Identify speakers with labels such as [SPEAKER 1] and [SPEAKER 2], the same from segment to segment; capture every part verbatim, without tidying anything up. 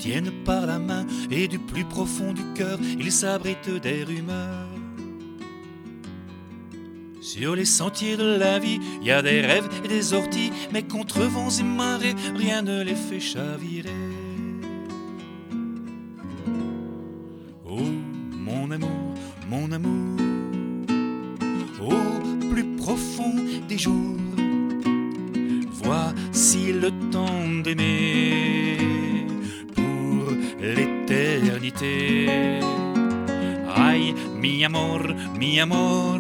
[SPEAKER 1] tiennent par la main et du plus profond du cœur, ils s'abritent des rumeurs. Sur les sentiers de la vie, il y a des rêves et des orties, mais contre vents et marées, rien ne les fait chavirer. Oh, mon amour, mon amour, au plus profond des jours, voici le temps d'aimer pour l'éternité. Ay, mi amor, mi amor,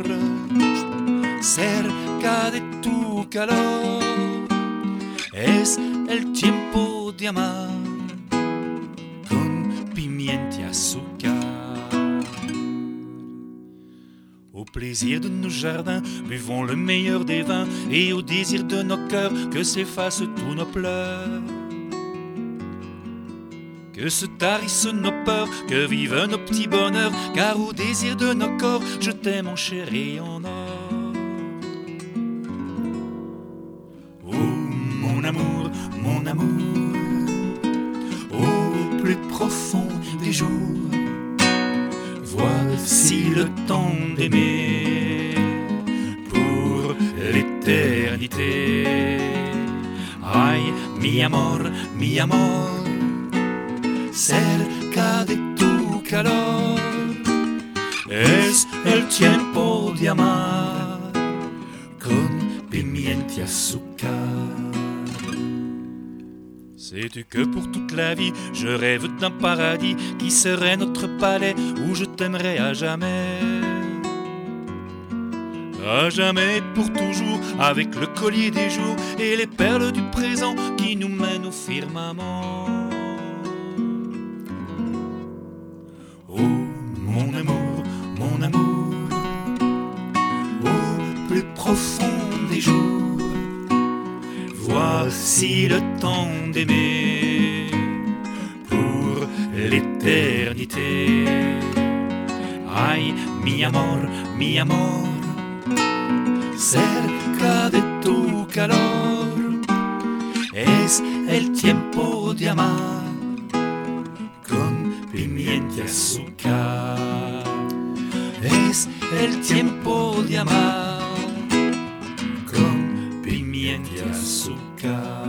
[SPEAKER 1] cerca de tu calor, es el tiempo de amar con pimienta y azúcar. Au plaisir de nos jardins, buvons le meilleur des vins, et au désir de nos cœurs, que s'effacent tous nos pleurs. Que se tarissent nos peurs, que vivent nos petits bonheurs, car au désir de nos corps, je t'aime en chair et en or. Mon amour, mon amour, au plus profond des jours, voici le temps d'aimer pour l'éternité. Ay, mi amor, mi amor, cerca de tu calor, es el tiempo de amar con pimienta y azúcar. Sais-tu que pour toute la vie, je rêve d'un paradis qui serait notre palais où je t'aimerais à jamais. À jamais, pour toujours, avec le collier des jours et les perles du présent qui nous mènent au firmament. Oh, mon amour, mon amour, au plus profond des jours, voici le temps d'aimer pour l'éternité. Ay, mi amor, mi amor, cerca de tu calor, es el tiempo de amar con pimienta y azúcar. Es el tiempo de amar con pimienta y azúcar.